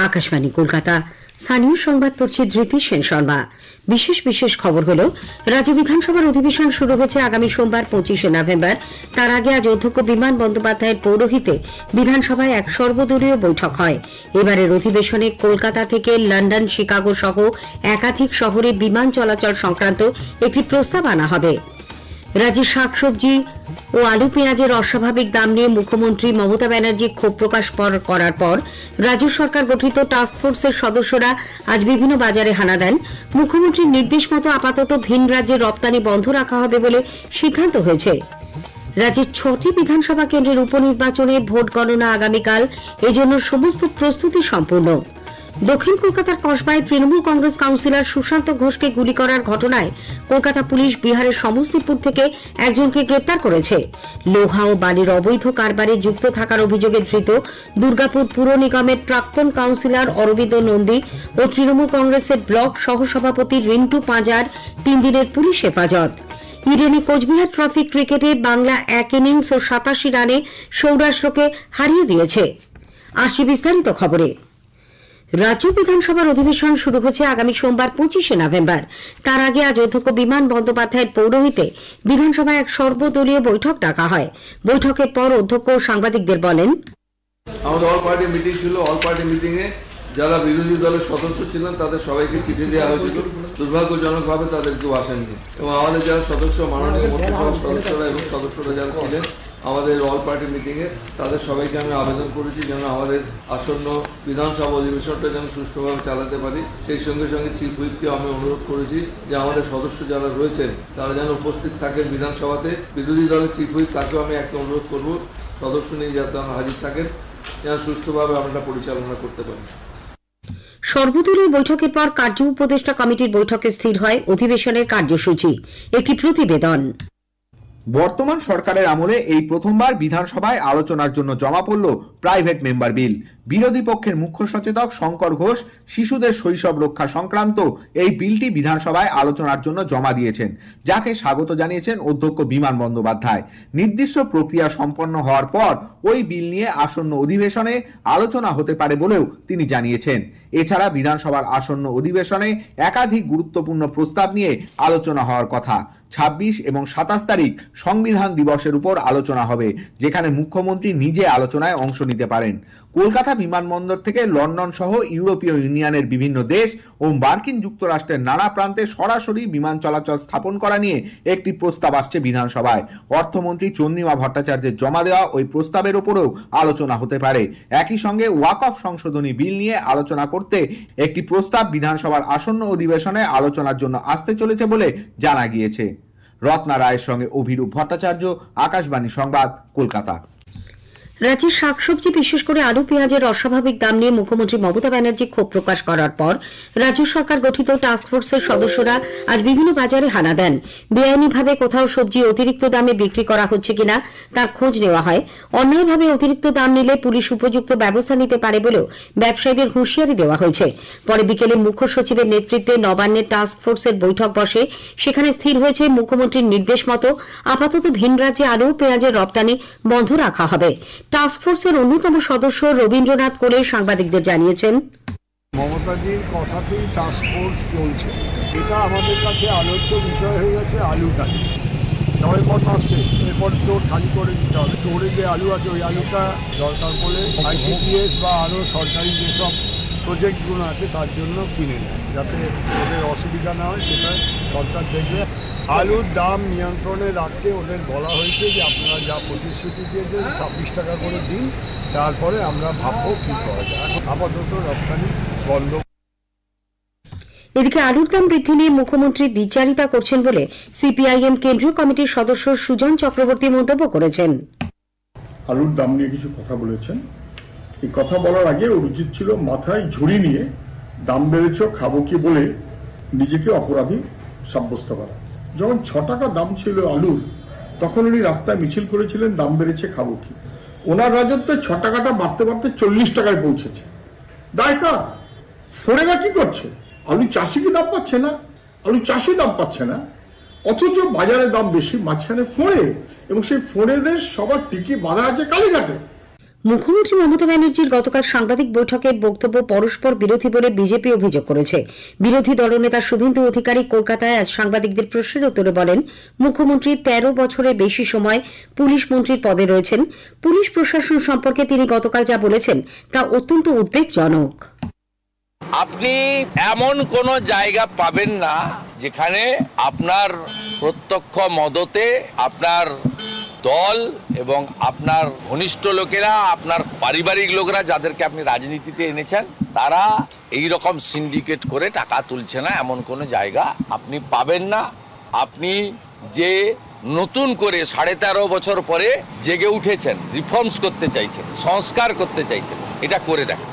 আকাশবাণী কলকাতা। স্থানীয় সংবাদ পড়ছে ধৃতি সেন শর্মা। বিশেষ খবর হলো, রাজ্য বিধানসভার অধিবেশন শুরু হচ্ছে আগামী সোমবার 25শে নভেম্বর। তার আগে আজ অধ্যক্ষ বিমান বন্দ্যোপাধ্যায়ের পৌরোহিত্যে বিধানসভায় এক সর্বদলীয় বৈঠক হয়। এবারের অধিবেশনে কলকাতা থেকে লন্ডন, শিকাগো সহ একাধিক শহরে বিমান চলাচল সংক্রান্ত একটি প্রস্তাব আনা হবে। রাজ্যে শাকসবজি ও আলু পেঁয়াজের অস্বাভাবিক দাম নিয়ে মুখ্যমন্ত্রী মমতা ব্যানার্জি ক্ষোভ প্রকাশ করার পর রাজ্য সরকার গঠিত টাস্ক ফোর্সের সদস্যরা আজ বিভিন্ন বাজারে হানা দেন। মুখ্যমন্ত্রীর নির্দেশ মতো আপাতত ভিন রাজ্যে রপ্তানি বন্ধ রাখা হবে বলে সিদ্ধান্ত হয়েছে। রাজ্যের 6টি বিধানসভা কেন্দ্রের উপনির্বাচনে ভোট গণনা আগামীকাল, এজন্য সমস্ত প্রস্তুতি সম্পূর্ণ। দক্ষিণ কলকাতার কসবায় তৃণমূল কংগ্রেস কাউন্সিলর সুশান্ত ঘোষকে গুলি করার ঘটনায় কলকাতা পুলিশ বিহারের সমস্তিপুর থেকে একজনকে গ্রেপ্তার করেছে। লোহা ও বালির অবৈধ কারবারে যুক্ত থাকার অভিযোগে ধৃত দুর্গাপুর পুর নিগমের প্রাক্তন কাউন্সিলর অরবিন্দ নন্দী ও তৃণমূল কংগ্রেসের ব্লক সহসভাপতি রিন্টু পাঁজার 3 দিনের পুলিশ হেফাজত। ইডেনে কোচবিহার ট্রফি ক্রিকেটে বাংলা 1 ইনিংস ও 87 রানে সৌরাষ্ট্রকে হারিয়ে দিয়েছে। আসছি বিস্তারিত খবরে। রাজ্য বিধানসভার অধিবেশন শুরু হচ্ছে আগামী সোমবার 25শে নভেম্বর। তার আগে আজ অধ্যক্ষ বিমান বন্দ্যোপাধ্যায়ের পৌরোহিত্যে বিধানসভায় এক সর্বদলীয় বৈঠক ডাকা হয়। বৈঠকের পর অধ্যক্ষ সাংবাদিকদের বলেন, আমাদের অল পার্টি মিটিং ছিল। অল পার্টি মিটিং এ যারা বিরোধী দলের সদস্য ছিলেন তাদের সবাইকে চিঠি দেওয়া হয়েছিল। দুর্ভাগ্যজনকভাবে তাদের কেউ আসেননি এবং আমাদের যারা সদস্য, মাননীয় মন্ত্রিসভার সদস্যরা এবং সদস্যরা যারা ছিলেন আমাদের অল পার্টি মিটিংয়ে, তাদের সবাইকে আমি আবেদন করেছি যেন আমাদের আসন্ন বিধানসভা অধিবেশনটা যেন সুষ্ঠুভাবে চালাতে পারি। সেই সঙ্গে সঙ্গে চিফ হুইপকে আমি অনুরোধ করেছি যে আমাদের সদস্য যারা রয়েছেন তারা যেন উপস্থিত থাকেন বিধানসভাতে। বিরোধী দলের চিফ হুইপ তাকেও আমি একটা অনুরোধ করব, সদস্য নিয়ে যাতে হাজির থাকেন, যেন সুষ্ঠুভাবে আমরা পরিচালনা করতে পারি। সর্বদলীয় বৈঠকের পর কার্য উপদেষ্টা কমিটির বৈঠকে স্থির হয় অধিবেশনের কার্যসূচি। একটি প্রতিবেদন। বর্তমান সরকারের আমলে এই প্রথমবার বিধানসভায় আলোচনার জন্য জমা পড়ল প্রাইভেট মেম্বার বিল। বিরোধী পক্ষের মুখ্য সচেতক শঙ্কর ঘোষ শিশুদের শৈশব রক্ষা সংক্রান্ত এই বিলটি বিধানসভায় আলোচনার জন্য জমা দিয়েছেন, যাকে স্বাগত জানিয়েছেন অধ্যক্ষ বিমান বন্দ্যোপাধ্যায়। নির্দিষ্ট প্রক্রিয়া সম্পন্ন হওয়ার পর ওই বিল নিয়ে আসন্ন অধিবেশনে আলোচনা হতে পারে বলেও তিনি জানিয়েছেন। এছাড়া বিধানসভার আসন্ন অধিবেশনে একাধিক গুরুত্বপূর্ণ প্রস্তাব নিয়ে আলোচনা হওয়ার কথা। 26 এবং 27 তারিখ সংবিধান দিবসের উপর আলোচনা হবে, যেখানে মুখ্যমন্ত্রী নিজে আলোচনায় অংশ নিতে পারেন। কলকাতা বিমানবন্দর থেকে লন্ডন সহ ইউরোপীয় ইউনিয়নের বিভিন্ন দেশ ও মার্কিন যুক্তরাষ্ট্রের নানা প্রান্তে সরাসরি বিমান চলাচল স্থাপন করা নিয়ে একটি প্রস্তাব আসছে বিধানসভায়। অর্থমন্ত্রী চন্দ্রিমা ভট্টাচার্যের জমা দেওয়া ওই প্রস্তাবের উপরেও আলোচনা হতে পারে। একই সঙ্গে ওয়াকফ সংশোধনী বিল নিয়ে আলোচনা করতে একটি প্রস্তাব বিধানসভার আসন্ন অধিবেশনে আলোচনার জন্য আসতে চলেছে বলে জানা গিয়েছে। রত্না রায়ের সঙ্গে অভিরূপ ভট্টাচার্য, আকাশবাণী সংবাদ, কলকাতা। রাজ্যের শাকসবজি বিশেষ করে আলু পেঁয়াজের অস্বাভাবিক দাম নিয়ে মুখ্যমন্ত্রী মমতা ব্যানার্জি ক্ষোভ প্রকাশ করার পর রাজ্য সরকার গঠিত টাস্ক ফোর্সের সদস্যরা আজ বিভিন্ন বাজারে হানা দেন। বেআইনিভাবে কোথাও সবজি অতিরিক্ত দামে বিক্রি করা হচ্ছে কিনা তার খোঁজ নেওয়া হয়। অন্যায়ভাবে অতিরিক্ত দাম নিলে পুলিশ উপযুক্ত ব্যবস্থা নিতে পারে বলেও ব্যবসায়ীদের হুঁশিয়ারি দেওয়া হয়েছে। পরে বিকেলে মুখ্য সচিবের নেতৃত্বে নবান্নের টাস্ক ফোর্সের বৈঠক বসে। সেখানে স্থির হয়েছে মুখ্যমন্ত্রীর নির্দেশ মতো আপাতত ভিন রাজ্যে আলু পেঁয়াজের রপ্তানি বন্ধ রাখা হবে। টাস্ক ফোর্সের অন্যতম সদস্য রবীন্দ্রনাথ কোলে সাংবাদিকদের জানিয়েছেন, মমতাজির কথাতেই টাস্ক ফোর্স চলছে। এটা আমাদের কাছে আলোচ্য বিষয় হয়ে গেছে। আলুটা তবে কথা আসছে, এরপর স্টোর খালি করে দিতে হবে। স্টোরে যে আলু আছে ওই আলুটা দরকার পড়লে ICTS বা আরও সরকারি যেসব প্রজেক্টগুলো আছে তার জন্য কিনে নেয়, যাতে ওদের অসুবিধা না হয় সেটা সরকার দেখবে। আলুর দাম নিয়ন্ত্রণে রাখতে ওদের বলা হয়েছে যে আপনারা যা প্রতিশ্রুতি দিয়েছেন 26 টাকা করে দিন, তারপরে আমরা ভাববো কী করা যায়। এখন আপাতত রপ্তানি বন্ধ। এদিকে আলুর দাম বৃদ্ধি নিয়ে মুখ্যমন্ত্রী দ্বিচারিতা করছেন বলে CPIM কেন্দ্রীয় কমিটির সদস্য সুজন চক্রবর্তী মন্তব্য করেছেন। আলুর দাম নিয়ে কিছু কথা বলেছেন। এই কথা বলার আগে ওর উচিত ছিল মাথায় ঝুড়ি নিয়ে দাম বেড়েছ খাবো কি বলে নিজেকে অপরাধী সাব্যস্ত করা। যখন 6 টাকা দাম ছিল আলুর, তখন উনি রাস্তায় মিছিল করেছিলেন দাম বেড়েছে খাবো কি। ওনার রাজত্বে 6 টাকাটা বাড়তে বাড়তে 40 টাকায় পৌঁছেছে। দায় কার? ফোড়েরা কি করছে? আলু চাষি কি দাম পাচ্ছে না? আলু চাষি দাম পাচ্ছে না, অথচ বাজারে দাম বেশি। মাঝখানে ফোড়ে, এবং সেই ফোড়েদের সবার টিকি বাঁধা আছে কালীঘাটে। মুখ্যমন্ত্রী মমতা ব্যানার্জির গতকাল সাংবাদিক বৈঠকের বক্তব্য পরস্পর বিরোধী বলে বিজেপি অভিযোগ করেছে। বিরোধী দলনেতা শুভেন্দু অধিকারী কলকাতায় আজ সাংবাদিকদের প্রশ্নের উত্তরে বলেন, মুখ্যমন্ত্রী 13 বছরের বেশি সময় পুলিশ মন্ত্রীর পদে রয়েছেন। পুলিশ প্রশাসন সম্পর্কে তিনি গতকাল যা বলেছেন তা অত্যন্ত উদ্বেগজনক। আপনি এমন কোন জায়গা পাবেন না যেখানে আপনার প্রত্যক্ষ মদতে আপনার দল এবং আপনার ঘনিষ্ঠ লোকেরা, আপনার পারিবারিক লোকেরা যাদেরকে আপনি রাজনীতিতে এনেছেন, তারা এই রকম সিন্ডিকেট করে টাকা তুলছে না, এমন কোনো জায়গা আপনি পাবেন না। আপনি যে নতুন করে 13.5 বছর পরে জেগে উঠেছেন, রিফর্মস করতে চাইছেন, সংস্কার করতে চাইছেন, এটা করে দেখেন।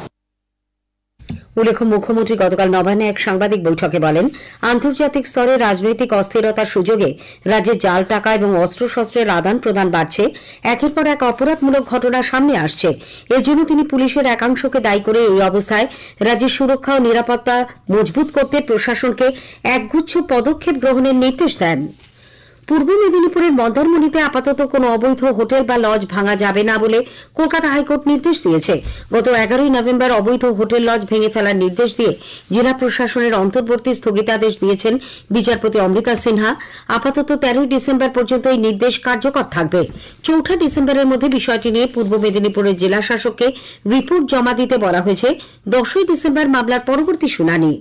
উল্লেখ্য, মুখ্যমন্ত্রী গতকাল নবান্নে এক সাংবাদিক বৈঠকে বলেন, আন্তর্জাতিক স্তরে রাজনৈতিক অস্থিরতার সুযোগে রাজ্যে জাল টাকা এবং অস্ত্রশস্ত্রের আদান প্রদান বাড়ছে। একের পর এক অপরাধমূলক ঘটনা সামনে আসছে। এর জন্য তিনি পুলিশের একাংশকে দায়ী করে এই অবস্থায় রাজ্যের সুরক্ষা ও নিরাপত্তা মজবুত করতে প্রশাসনকে একগুচ্ছ পদক্ষেপ গ্রহণের নির্দেশ দেন। পূর্ব মেদিনীপুরের মন্দারমণিতে আপাতত কোনো অবৈধ হোটেল বা লজ ভাঙা যাবে না বলে কলকাতা হাইকোর্ট নির্দেশ দিয়েছে। গত 11 নভেম্বর অবৈধ হোটেল লজ ভেঙে ফেলার নির্দেশ দিয়ে জেলা প্রশাসনের অন্তর্বর্তী স্থগিতাদেশ দিয়েছেন বিচারপতি অমৃতা সিনহা। আপাতত 13 ডিসেম্বর পর্যন্ত এই নির্দেশ কার্যকর থাকবে। 4 ডিসেম্বরের মধ্যে বিষয়টি নিয়ে পূর্ব মেদিনীপুরের জেলা শাসককে রিপোর্ট জমা দিতে বলা হয়েছে। 10 ডিসেম্বর মামলার পরবর্তী শুনানি।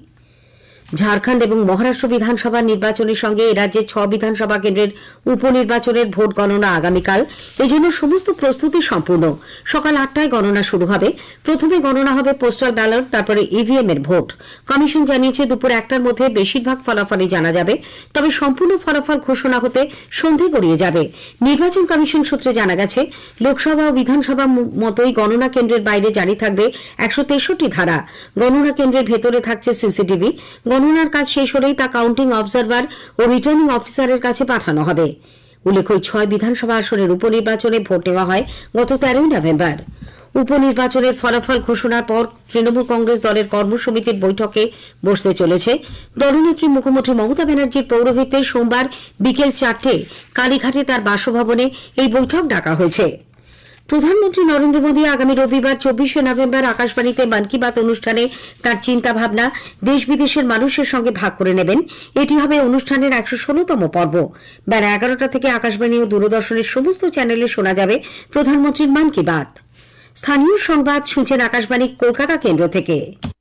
ঝাড়খণ্ড এবং মহারাষ্ট্র বিধানসভা নির্বাচনের সঙ্গে রাজ্যের 6 বিধানসভা কেন্দ্রের উপনির্বাচনের ভোট গণনা আগামীকাল। এজন্য সমস্ত প্রস্তুতি সম্পূর্ণ। সকাল 8টায় গণনা শুরু হবে। প্রথমে গণনা হবে পোস্টাল ব্যালট, তারপরে ইভিএম এর ভোট। কমিশন জানিয়েছে দুপুর 1টার মধ্যে বেশিরভাগ ফলাফলই জানা যাবে, তবে সম্পূর্ণ ফলাফল ঘোষণা হতে সন্ধে গড়িয়ে যাবে। নির্বাচন কমিশন সূত্রে জানা গেছে, লোকসভা ও বিধানসভা মতোই গণনা কেন্দ্রের বাইরে জারি থাকবে 163 ধারা। গণনা কেন্দ্রের ভেতরে থাকছে সিসিটিভি। গণনার কাজ শেষ হলেই তা কাউন্টিং অবজারভার ও রিটার্নিং অফিসারের কাছে পাঠানো হবে। উল্লেখ্য, 6 বিধানসভা আসনের উপনির্বাচনে ভোট নেওয়া হয় গত 13 নভেম্বর। উপনির্বাচনের ফলাফল ঘোষণার পর তৃণমূল কংগ্রেস দলের কর্মসমিতির বৈঠকে বসতে চলেছে। দলনেত্রী মুখ্যমন্ত্রী মমতা ব্যানার্জির পৌরোহিত্যে সোমবার বিকেল 4টায় কালীঘাটে তার বাসভবনে এই বৈঠক ডাকা হয়েছে। প্রধানমন্ত্রী নরেন্দ্র মোদী আগামী রবিবার 24 নভেম্বর আকাশবাণীতে মন কি বাত অনুষ্ঠানে তার চিন্তা ভাবনা দেশ বিদেশের মানুষের সঙ্গে ভাগ করে নেবেন। এটি হবে অনুষ্ঠানের 116তম পর্ব। বেলা 11টা থেকে আকাশবাণী ও দূরদর্শনের সমস্ত চ্যানেলে শোনা যাবে প্রধানমন্ত্রীর মন কি বাত। স্থানীয় সংবাদ শুনছেন আকাশবাণী কলকাতা কেন্দ্র থেকে।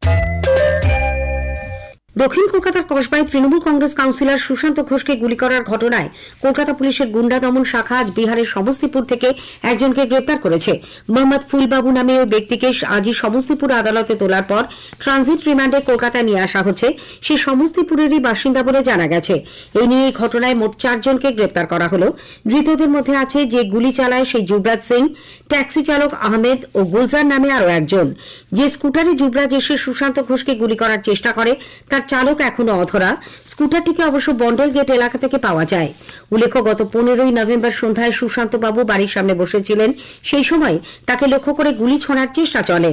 দক্ষিণ কলকাতার কসবায় তৃণমূল কংগ্রেস কাউন্সিলর সুশান্ত ঘোষকে গুলি করার ঘটনায় কলকাতা পুলিশের গুন্ডা দমন শাখা আজ বিহারের সমস্তিপুর থেকে একজনকে গ্রেপ্তার করেছে। মোহাম্মদ ফুলবাবু নামে ওই ব্যক্তিকে আজই সমস্তিপুর আদালতে তোলার পর ট্রানজিট রিমান্ডে কলকাতায় নিয়ে আসা হচ্ছে। সে সমস্তিপুরেরই বাসিন্দা বলে জানা গেছে। এই নিয়ে এই ঘটনায় মোট 4 জনকে গ্রেপ্তার করা হল। ধৃতদের মধ্যে আছে যে গুলি চালায় সেই যুবরাজ সিং, ট্যাক্সি চালক আহমেদ ও গুলজার নামে আরও একজন। যে স্কুটারে যুবরাজ এসে সুশান্ত ঘোষকে গুলি করার চেষ্টা করে তার চালক এখনো অধরা। স্কুটারটিকে অবশ্য বন্ডেল গেট এলাকা থেকে পাওয়া যায়। উল্লেখ্য, গত 15 নভেম্বর সন্ধ্যায় সুশান্ত বাবু বাড়ির সামনে বসেছিলেন। সেই সময় তাকে লক্ষ্য করে গুলি ছোড়ার চেষ্টা চলে।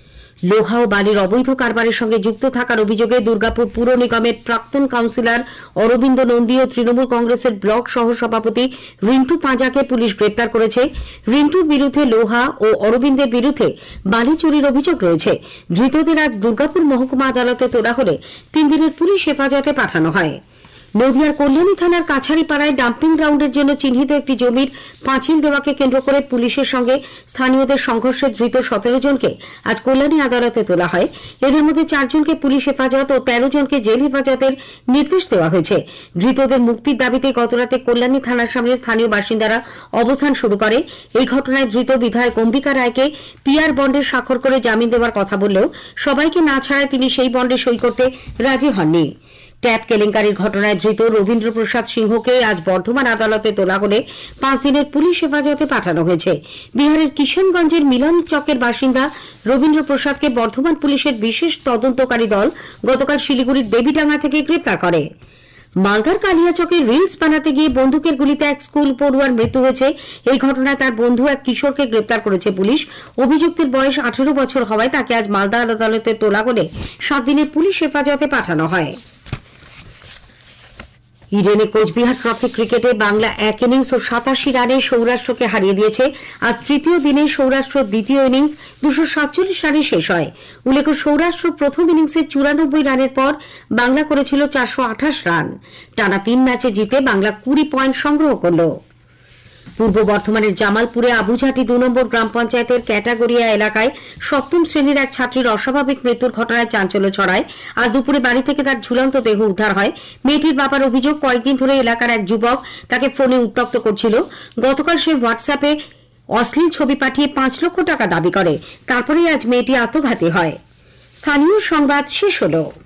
লোহা ও বালির অবৈধ কারবারের সঙ্গে যুক্ত থাকার অভিযোগে দুর্গাপুর পুর নিগমের প্রাক্তন কাউন্সিলর অরবিন্দ নন্দী ও তৃণমূল কংগ্রেসের ব্লক সহ সভাপতি রিন্টু পাঁজাকে পুলিশ গ্রেপ্তার করেছে। রিন্টুর বিরুদ্ধে লোহা ও অরবিন্দের বিরুদ্ধে বালি চুরির অভিযোগ রয়েছে। ধৃতদের আজ দুর্গাপুর মহকুমা আদালতে তোলা হলে 3 দিনের পুলিশ হেফাজতে পাঠানো হয়। নদিয়ার কল্যাণী থানার কাছারিপাড়ায় ডাম্পিং গ্রাউন্ডের জন্য চিহ্নিত একটি জমির পাঁচিল দেওয়াকে কেন্দ্র করে পুলিশের সঙ্গে স্থানীয়দের সংঘর্ষে ধৃত 17 জনকে আজ কল্যাণী আদালতে তোলা হয়। এদের মধ্যে 4 জনকে পুলিশ হেফাজত ও 13 জনকে জেল হেফাজতের নির্দেশ দেওয়া হয়েছে। ধৃতদের মুক্তির দাবিতে গতরাতে কল্যাণী থানার সামনে স্থানীয় বাসিন্দারা অবস্থান শুরু করে। এই ঘটনায় ধৃত বিধায়ক অম্বিকা রায়কে পিআর বন্ডে স্বাক্ষর করে জামিন দেওয়ার কথা বললেও সবাইকে না ছাড়ায় তিনি সেই বন্ডে সই করতে রাজি হননি। ট্যাপ কেলেঙ্কারির ঘটনায় ধৃত রবীন্দ্র প্রসাদ সিংহকে আজ বর্ধমান আদালতে তোলা হলে 5 দিনের পুলিশ হেফাজতে পাঠানো হয়েছে। বিহারের কিষানগঞ্জের মিলন চকের বাসিন্দা রবীন্দ্র প্রসাদকে বর্ধমান পুলিশের বিশেষ তদন্তকারী দল গতকাল শিলিগুড়ির দেবীডাঙ্গা থেকে গ্রেপ্তার করে। মালদার কালিয়াচকে রিলস বানাতে গিয়ে বন্দুকের গুলিতে এক স্কুল পড়ুয়ার মৃত্যু হয়েছে। এই ঘটনায় তার বন্ধু এক কিশোরকে গ্রেপ্তার করেছে পুলিশ। অভিযুক্তের বয়স 18 বছর হওয়ায় তাকে আজ মালদা আদালতে তোলা হলে 7 দিনের পুলিশ হেফাজতে পাঠানো হয়। ইডেনে কোচবিহার ট্রফি ক্রিকেটে বাংলা 1 ইনিংস ও 87 রানে সৌরাষ্ট্রকে হারিয়ে দিয়েছে। আজ তৃতীয় দিনে সৌরাষ্ট্র দ্বিতীয় ইনিংস 247 রানে শেষ হয়। উল্লেখ্য, সৌরাষ্ট্র প্রথম ইনিংসে 94 রানের পর বাংলা করেছিল 428 রান। টানা 3 ম্যাচে জিতে বাংলা 20 পয়েন্ট সংগ্রহ করল। পূর্ব বর্ধমানের জামালপুরে আবুঝাটি 2 নম্বর গ্রাম পঞ্চায়েতের ক্যাটাগরিয়া এলাকায় 7ম শ্রেণীর এক ছাত্রীর অস্বাভাবিক মৃত্যুর ঘটনায় চাঞ্চল্য ছড়ায়। আজ দুপুরে বাড়ি থেকে তার ঝুলন্ত দেহ উদ্ধার হয়। মেয়েটির বাবার অভিযোগ, কয়েকদিন ধরে এলাকার এক যুবক তাকে ফোনে উত্ত্যক্ত করছিল। গতকাল সে হোয়াটসঅ্যাপে অশ্লীল ছবি পাঠিয়ে 5 লক্ষ টাকা দাবি করে। তারপরে আজ মেয়েটি আত্মঘাতী হয়। স্থানীয় সংবাদ শেষ হলো।